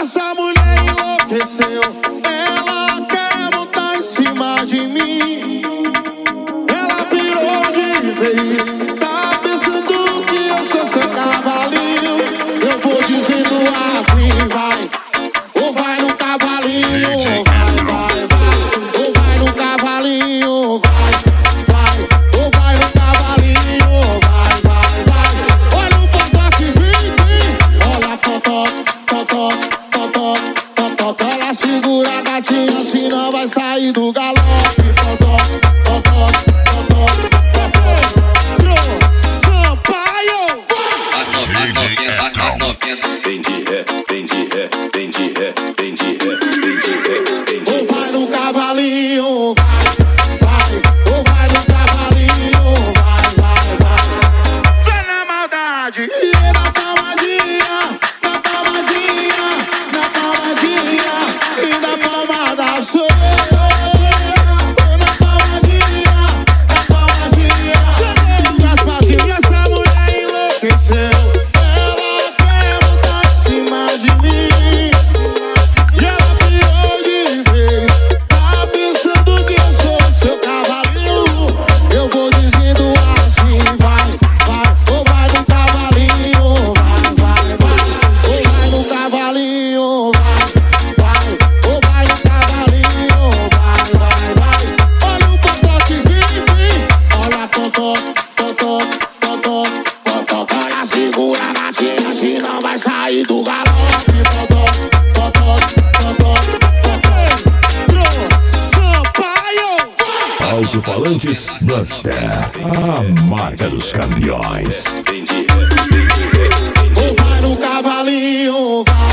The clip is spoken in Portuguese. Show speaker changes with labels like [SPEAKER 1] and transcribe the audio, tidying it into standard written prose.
[SPEAKER 1] Essa mulher enlouqueceu, ela quer botar em cima de mim. Ela pirou de vez, tá pensando que eu sou seu cavalinho. Eu vou dizendo assim, vai, ou vai no cavalinho, vai, vai, vai, ou vai no cavalinho, vai, vai, ou vai no cavalinho, vai, vai, vai. Olha o totó que vem, vem, olha totó, totó, totó, totó. Ela segura a gatinha, senão vai sair do galope. Totó, totó, totó, totó. Sampaio,
[SPEAKER 2] vem de ré, vem de ré, vem de ré, vem de ré, vem de ré, vem de ré.
[SPEAKER 1] ou vai no cavalinho, vai, vai, ou vai no cavalinho, vai, vai, vai. Vai na maldade. E na palmadinha, na palmadinha, na palmadinha, e na palmada sou eu. Na palmadinha, na palmadinha. Nas passinhas essa mulher enlouqueceu. Ela quer botar em cima de mim. E ela piou de vez, tá pensando que eu sou seu cavalinho. Eu vou dizendo assim, vai, vai, ou vai no cavalinho, vai, vai, vai, ou vai no cavalinho, vai, vai, ou vai no cavalinho, vai, vai, vai. Olha o totó que vem, vem, olha totó, totó, totó, totó. Olha, segura a gatinha, senão vai sair do galope. Totó, totó, totó, totó. Sampaio,
[SPEAKER 3] Alto-falantes Buster, a marca dos campeões.
[SPEAKER 2] Vem de ré, vem de ré, vem de ré.
[SPEAKER 1] ou vai no cavalinho, vai.